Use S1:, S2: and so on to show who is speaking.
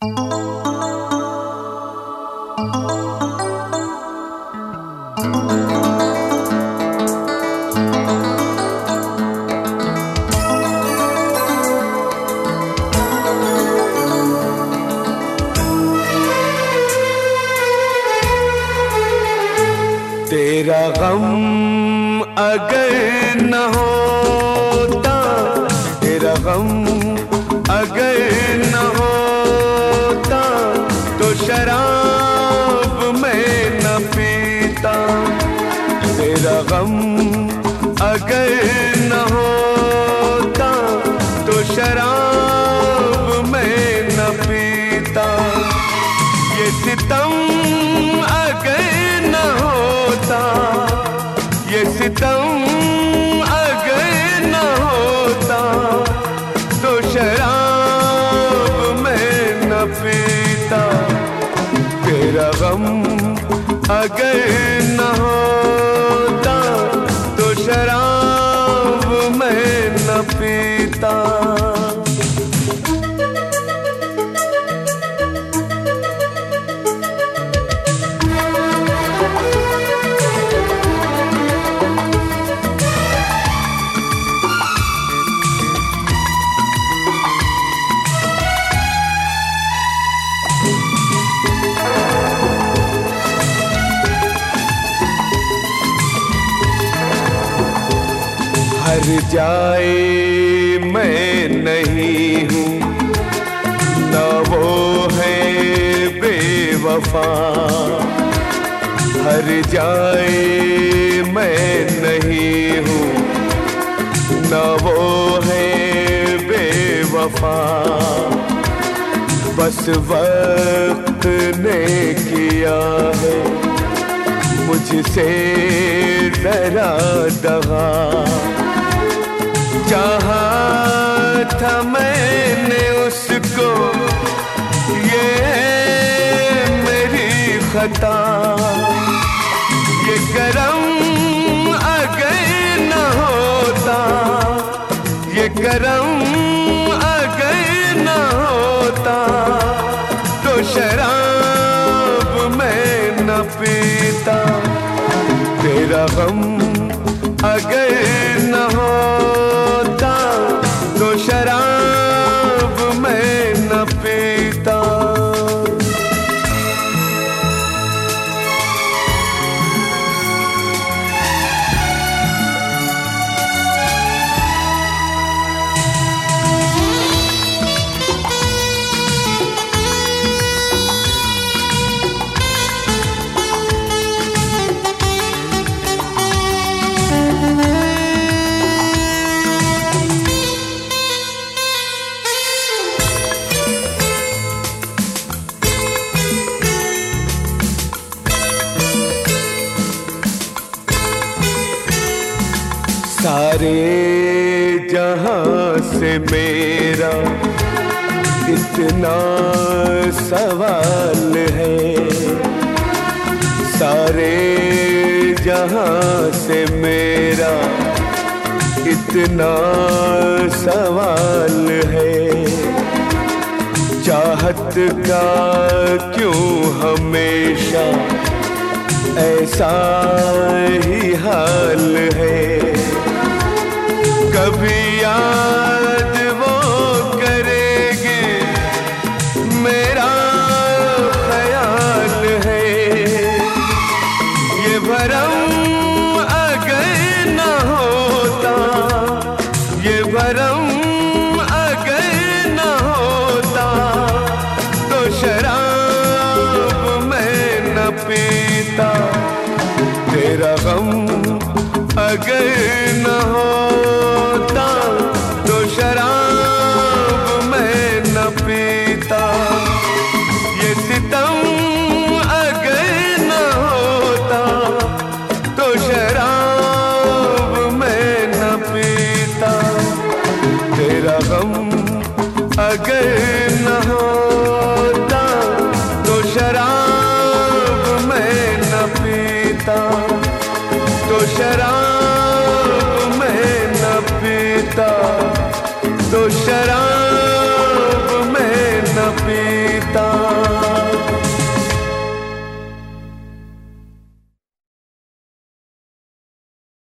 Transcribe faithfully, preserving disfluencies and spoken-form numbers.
S1: तेरा गम अगर न होता, तेरा गम अगर न होता, तो शराब मैं न पीता। तेरा गम अगर न होता, तो शराब मैं न पीता। ये सितम अगर न होता, ये सितम अगर न होता, तो शराब मैं न पीता। तेरा गम अगर न होता, तो शराब मैं न पीता। हर जाए मैं नहीं हूँ, न वो है बेवफा। हर जाए मैं नहीं हूँ, न वो है बेवफा। बस वक्त ने किया है मुझसे डरा दगा। चाहा था मैंने उसको, ये मेरी खता। ये करम अगर न होता, ये करम अगर न होता, तो शराब मैं न पीता। तेरा गम अगर न होता, तो शराब मैं न पीता। सारे जहां से मेरा इतना सवाल है। सारे जहां से मेरा इतना सवाल है। चाहत का क्यों हमेशा ऐसा ही हाल है। कभी याद वो करेंगे, मेरा ख्याल है। ये भरम अगर न होता, ये भरम अगर न होता, तो शराब मैं न पीता। तेरा गम अगर न होता, तो शराब मैं न पीता। ये सितम अगर न होता, तो शराब मैं न पीता। तेरा गम अगर